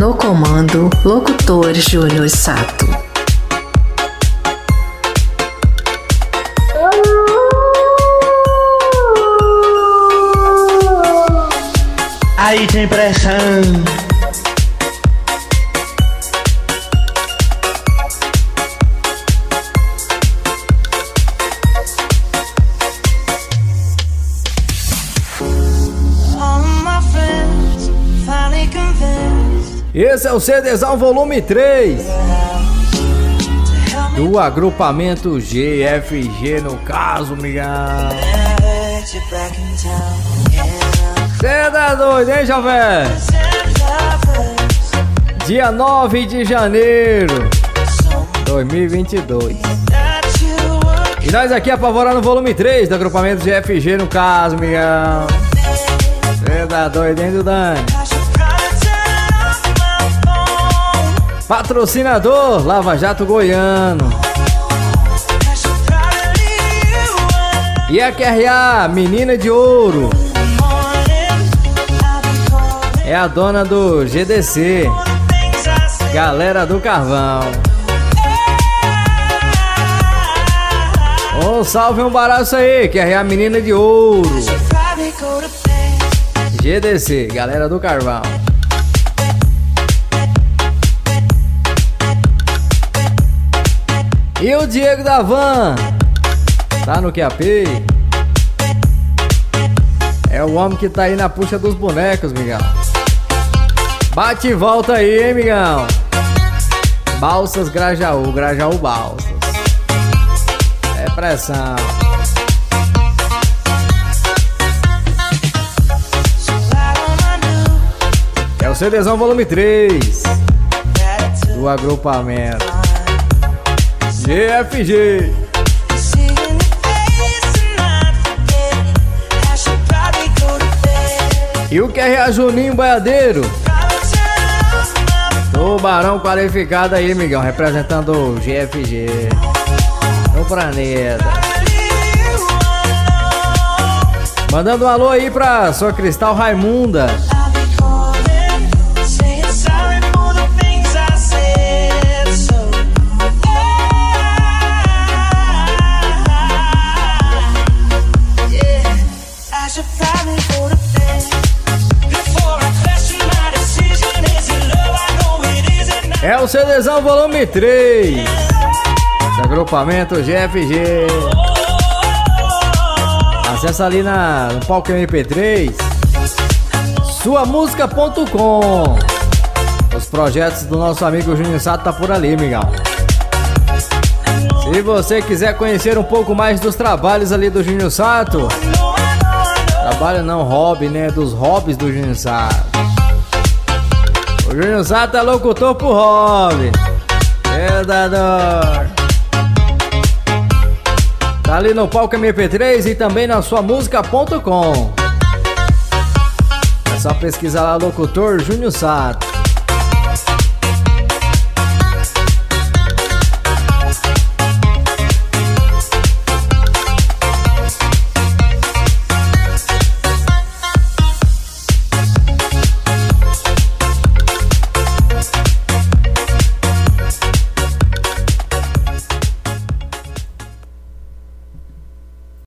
No comando, locutor Júnior Sato. Aí tem pressão. Esse é o CDzão volume 3 do agrupamento GFG, no caso, migão. Cê tá doido, hein, jovem? Dia 9 de janeiro 2022. E nós aqui apavorando o volume 3 do agrupamento GFG, no caso, migão. Cê tá doido, hein, Dudane? Patrocinador Lava Jato Goiano. E a QRA Menina de Ouro é a dona do GDC, Galera do Carvão. Um salve, um baraço aí, QRA Menina de Ouro, GDC, Galera do Carvão. E o Diego da Van tá no QAP. É o homem que tá aí na puxa dos bonecos, migão. Bate e volta aí, hein, migão. Balsas Grajaú, Grajaú Balsas. É pressão. É o CDzão volume 3 do agrupamento GFG. E o QRA Juninho Boiadeiro, tubarão qualificado aí, migão, representando o GFG no planeta. Mandando um alô aí pra sua Cristal Raimunda. É o CDzão volume 3 esse agrupamento GFG. Acesse ali no palco MP3 suamusica.com. Os projetos do nosso amigo Júnior Sato tá por ali, migão. Se você quiser conhecer um pouco mais dos trabalhos ali do Júnior Sato, trabalho não, hobby, né? Dos hobbies do Júnior Sato. O Júnior Sato é locutor por hobby. Predador. Tá ali no palco MP3 e também na suamusica.com. É só pesquisar lá, locutor Júnior Sato.